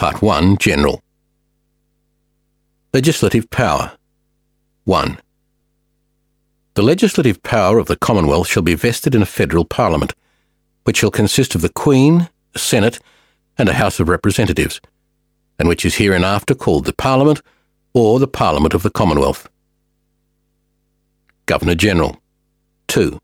Part 1, General. Legislative Power. 1. The legislative power of the Commonwealth shall be vested in a federal parliament, which shall consist of the Queen, a Senate, and a House of Representatives, and which is hereinafter called the Parliament or the Parliament of the Commonwealth. Governor-General. 2.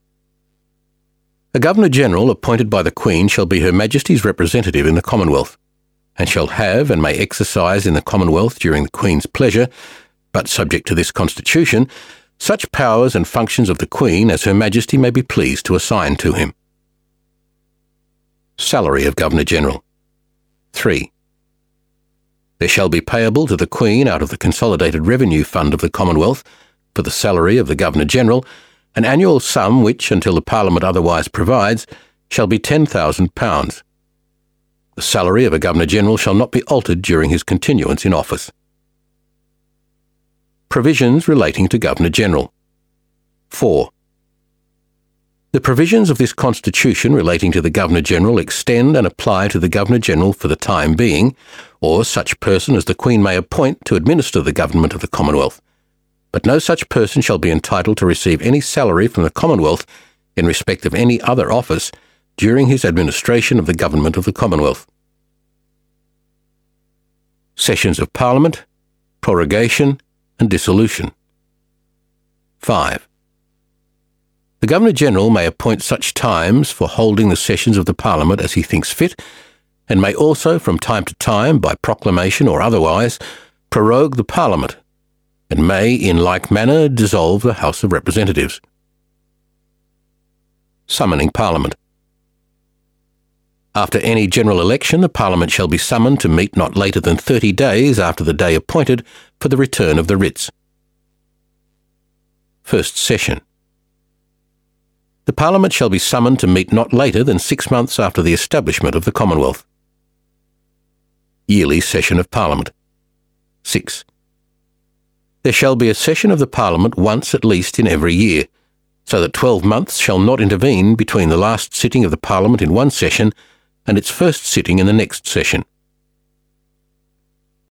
A Governor-General appointed by the Queen shall be Her Majesty's representative in the Commonwealth, and shall have and may exercise in the Commonwealth during the Queen's pleasure, but subject to this Constitution, such powers and functions of the Queen as Her Majesty may be pleased to assign to him. Salary of Governor-General. 3. There shall be payable to the Queen out of the Consolidated Revenue Fund of the Commonwealth, for the salary of the Governor-General, an annual sum which, until the Parliament otherwise provides, shall be £10,000. The salary of a Governor-General shall not be altered during his continuance in office. Provisions relating to Governor-General. 4. The provisions of this Constitution relating to the Governor-General extend and apply to the Governor-General for the time being, or such person as the Queen may appoint to administer the government of the Commonwealth, but no such person shall be entitled to receive any salary from the Commonwealth in respect of any other office during his administration of the government of the Commonwealth. Sessions of Parliament, prorogation and dissolution. 5. The Governor-General may appoint such times for holding the sessions of the Parliament as he thinks fit, and may also from time to time, by proclamation or otherwise, prorogue the Parliament, and may in like manner dissolve the House of Representatives. Summoning Parliament. After any general election, the Parliament shall be summoned to meet not later than 30 days after the day appointed for the return of the writs. First Session. The Parliament shall be summoned to meet not later than 6 months after the establishment of the Commonwealth. Yearly Session of Parliament. 6. There shall be a session of the Parliament once at least in every year, so that 12 months shall not intervene between the last sitting of the Parliament in one session and its first sitting in the next session.